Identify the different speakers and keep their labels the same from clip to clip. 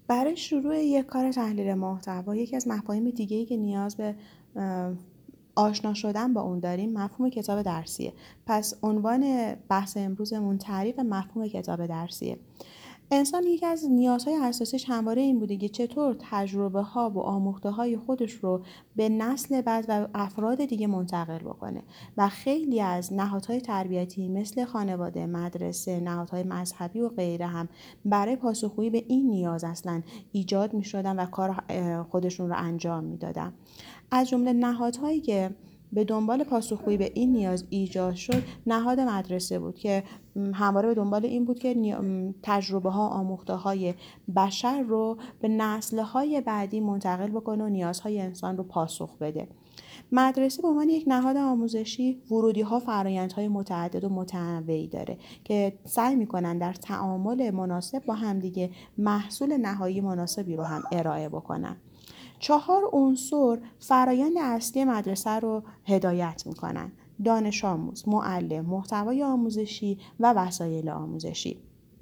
Speaker 1: برای شروع یک کار تحلیل محتوا، یکی از مفاهیم دیگه‌ای که نیاز به آشنا شدن با اون داریم مفهوم کتاب درسیه. پس عنوان بحث امروزمون تعریف مفهوم کتاب درسیه. انسان یکی از نیازهای اساسیش همواره این بوده که چطور تجربه‌ها و آموخته‌های خودش رو به نسل بعد و افراد دیگه منتقل بکنه و خیلی از نهادهای تربیتی مثل خانواده، مدرسه، نهادهای مذهبی و غیره هم برای پاسخگویی به این نیاز اصلا ایجاد می‌شدن و کار خودشون رو انجام می‌دادن. از جمله نهادهایی که به دنبال پاسخگویی به این نیاز ایجاد شد نهاد مدرسه بود که همواره به دنبال این بود که تجربه ها آموخته های بشر رو به نسل های بعدی منتقل بکنه و نیازهای انسان رو پاسخ بده. مدرسه به عنوان یک نهاد آموزشی ورودی ها فرآیندهای متعدد و متنوعی داره که سعی میکنن در تعامل مناسب با همدیگه محصول نهایی مناسبی رو هم ارائه بکنن. 4 عنصر فرایند اصلی مدرسه رو هدایت میکنن: دانش آموز، معلم، محتوای آموزشی و وسایل آموزشی.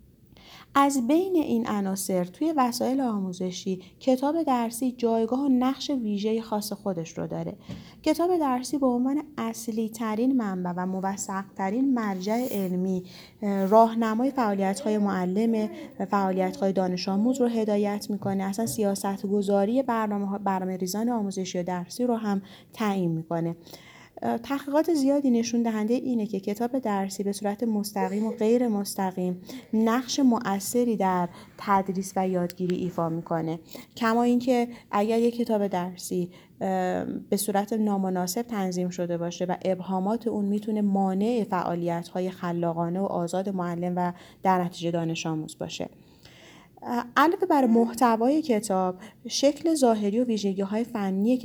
Speaker 1: از بین این عناصر توی وسایل آموزشی کتاب درسی جایگاه و نقش ویژه خاص خودش رو داره. کتاب درسی به عنوان اصلی ترین منبع و موثق ترین مرجع علمی راهنمای فعالیت‌های معلم، فعالیت‌های دانش آموز رو هدایت میکنه. اصلا سیاست گذاری برنامه ریزان آموزشی و درسی رو هم تعیین میکنه. تحقیقات زیادی نشون دهنده اینه که کتاب درسی به صورت مستقیم و غیر مستقیم نقش مؤثری در تدریس و یادگیری ایفا میکنه. کما اینکه اگر یک کتاب درسی به صورت نامناسب تنظیم شده باشه و ابهامات اون میتونه مانع فعالیت‌های خلاقانه و آزاد معلم و در نتیجه دانش آموز باشه. علاوه بر محتوای کتاب، شکل ظاهری و ویژگی‌های فنی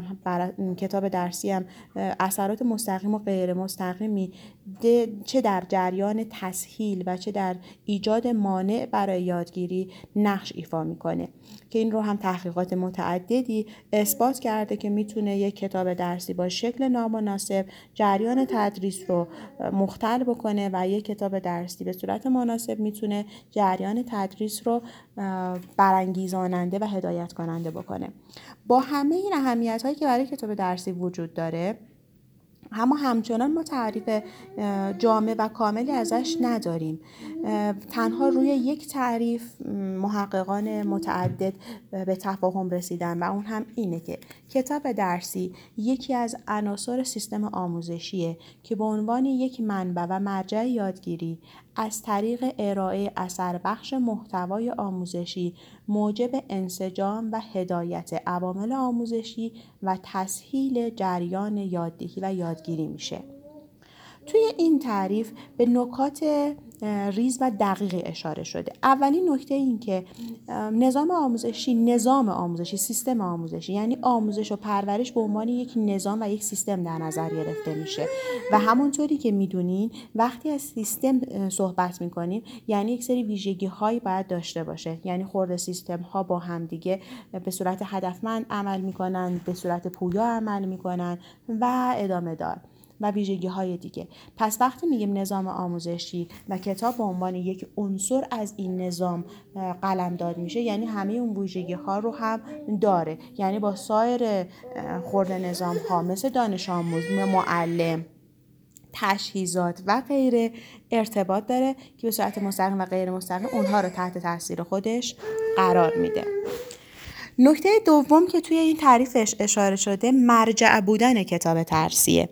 Speaker 1: کتاب درسی هم اثرات مستقیم و غیر مستقیمی چه در جریان تسهیل و چه در ایجاد مانع برای یادگیری نقش ایفا میکنه که این رو هم تحقیقات متعددی اثبات کرده که میتونه یک کتاب درسی با شکل نامناسب جریان تدریس رو مختل بکنه و یک کتاب درسی به صورت مناسب میتونه جریان تدریس رو برانگیزاننده و هدایت کننده بکنه. با همه این اهمیت‌هایی که برای کتاب درسی وجود داره، اما همچنان ما تعریف جامع و کاملی ازش نداریم. تنها روی یک تعریف محققان متعدد به تفاهم رسیدن و اون هم اینه که کتاب درسی یکی از عناصر سیستم آموزشیه که به عنوان یک منبع و مرجع یادگیری از طریق ارائه اثر بخش محتوای آموزشی موجب انسجام و هدایت عوامل آموزشی و تسهیل جریان یاددهی و یادگیری میشه. توی این تعریف به نکات ریز و دقیقی اشاره شده. اولین نکته این که نظام آموزشی، سیستم آموزشی، یعنی آموزش و پرورش به عنوان یک نظام و یک سیستم در نظر گرفته میشه و همونطوری که میدونین وقتی از سیستم صحبت میکنیم یعنی یک سری ویژگی هایی باید داشته باشه، یعنی خورده سیستم ها با هم دیگه به صورت هدفمند عمل میکنن، به صورت پویا عمل میکنن و ادامه دار و ویژگی‌های دیگه. پس وقتی میگیم نظام آموزشی و کتاب به عنوان یک عنصر از این نظام قلمداد میشه یعنی همه اون ویژگی‌ها رو هم داره، یعنی با سایر خرده نظام‌ها مثل دانش آموز، معلم، تجهیزات و غیره ارتباط داره که به صورت مستقیم و غیر مستقیم اونها رو تحت تاثیر خودش قرار میده. نکته دوم که توی این تعریفش اشاره شده مرجع بودن کتاب درسیه.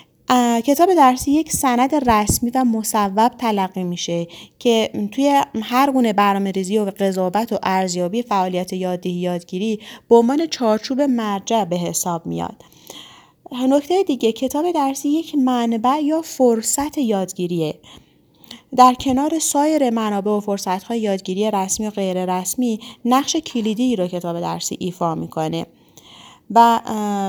Speaker 1: کتاب درسی یک سند رسمی و مصوب تلقی میشه که توی هر گونه برنامه‌ریزی و قضاوت و ارزیابی فعالیت یاددهی یادگیری به عنوان چارچوب مرجع به حساب میاد. نکته دیگه کتاب درسی یک منبع یا فرصت یادگیریه. در کنار سایر منابع و فرصت‌های یادگیری رسمی و غیر رسمی نقش کلیدی رو کتاب درسی ایفا میکنه و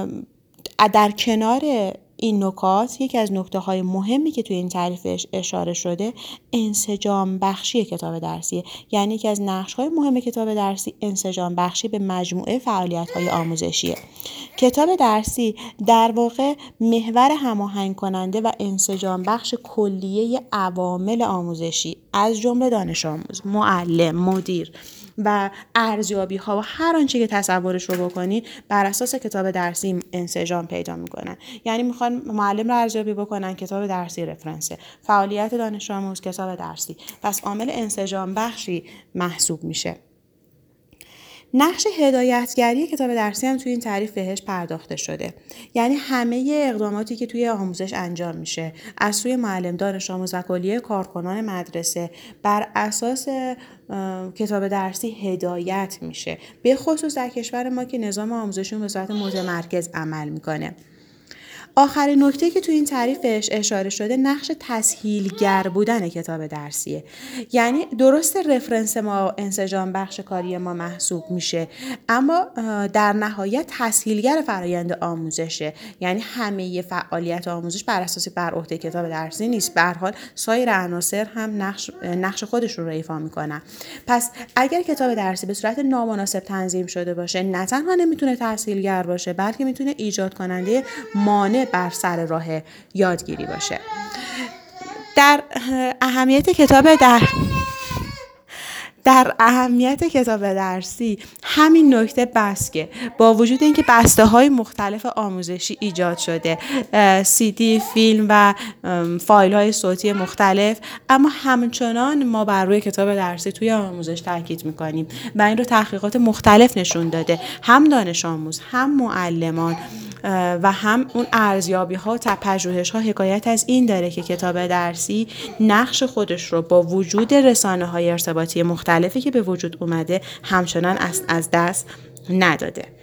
Speaker 1: در کنار این نکات یکی از نکته‌های مهمی که توی این تعریفش اشاره شده انسجام بخشی کتاب درسیه، یعنی یکی از نقش‌های مهم کتاب درسی انسجام بخشی به مجموعه فعالیت‌های آموزشیه. کتاب درسی در واقع محور هماهنگ کننده و انسجام بخش کلیه عوامل آموزشی از جمله دانش آموز، معلم، مدیر و ارزیابی ها و هر آنچه که تصورش رو بکنید بر اساس کتاب درسی انسجام پیدا میکنن. یعنی میخوان معلم رو ارزیابی بکنن، کتاب درسی رفرنسه. فعالیت دانش آموز، کتاب درسی. پس عامل انسجام بخشی محسوب میشه. نقش هدایتگری کتاب درسی هم توی این تعریف بهش پرداخته شده. یعنی همه اقداماتی که توی آموزش انجام میشه از سوی معلم، دانش آموز و کلیه کارکنان مدرسه بر اساس کتاب درسی هدایت میشه، به خصوص در کشور ما که نظام آموزشی به صورت متمرکز عمل میکنه. آخرین نکته که تو این تعریف بهش اشاره شده نقش تسهیلگر بودن کتاب درسیه. یعنی درست رفرنس ما انسجام بخش کاری ما محسوب میشه، اما در نهایت تسهیلگر فرآیند آموزشه. یعنی همه فعالیت آموزش بر اساس بر عهده کتاب درسی نیست، به هر حال سایر عناصر هم نقش خودش رو ایفا میکنن. پس اگر کتاب درسی به صورت نامناسب تنظیم شده باشه، نه تنها نمیتونه تسهیلگر باشه، بلکه میتونه ایجاد کننده مانع بر سر راه یادگیری باشه. در اهمیت کتاب درسی همین نکته بس که با وجود اینکه بسته‌های مختلف آموزشی ایجاد شده، CD، فیلم و فایل‌های صوتی مختلف، اما همچنان ما بر روی کتاب درسی توی آموزش تاکید می‌کنیم و این رو تحقیقات مختلف نشون داده. هم دانش آموز، هم معلمان و هم اون ارزیابی‌ها و پژوهش‌ها حکایت از این داره که کتاب درسی نقش خودش رو با وجود رسانه‌های ارتباطی مختلفی که به وجود اومده همچنان از دست نداده.